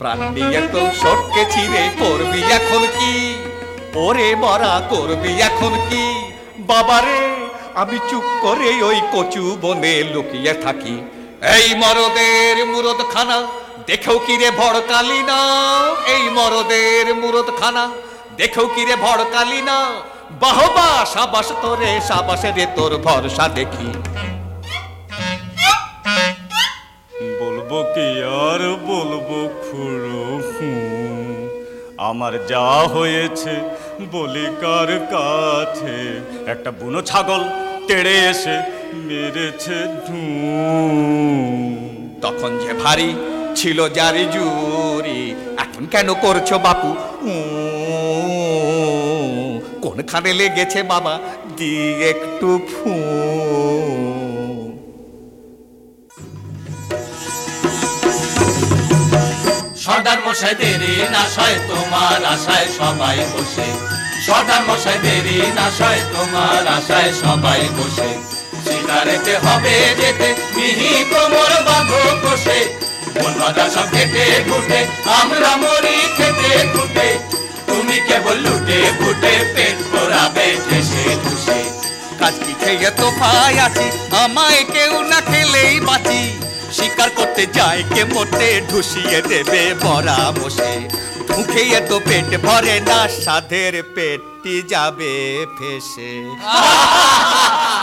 প্রাণ নিয়ে তো সটকে ছিঁড়ে করবি এখন কি? ওরে মরা করবি এখন কি? বাবারে আমি চুপ করে ওই কচু বনে লুকিয়ে থাকি। এই মরদের মুরদখানা দেখেও কি রে ভড়কালি না? এই মরদের মুরদখানা দেখেও কি রে ভড়কালি না? বাহবা সাবাস তোরে, সাবাস রে তোর ভরসা দেখি। বলবো কি আর বলবো খুড়ো, আমার যা হয়েছে বলি কার কাছে। একটা বুনো ছাগল তেড়ে এসে মেরেছে তখন যে ভারী ছিল জারি জুরি, এখন কেন করছো বাপু? কোনখানে লেগেছে বাবা দি একটু ফু। সর্দার মশাই দেরি নাশায় তোমার আশায় সবাই বসে। সর্দার মশাই দেরি নাশায় তোমার আশায় সবাই বসে। শিকারেতে হবে যেতে মিহি কোমর বাঁধো কষে। মন বাঁধা সব কেটে ফুটে আমরা মরি খেতে ফুটে। তুমি কেবল লুটে ফুটে পেট ভরাবে ঠেসে ঠুসে। কাজ কি খেয়ে তো পাই আছি, আমায় কেউ না খেলেই বাঁচি। শিকার করতে যায় কে মোটে ঢুসিয়ে দেবে বড়া বসে। মুখে তো পেট ভরে না, সাধের পেটটি যাবে ফেসে।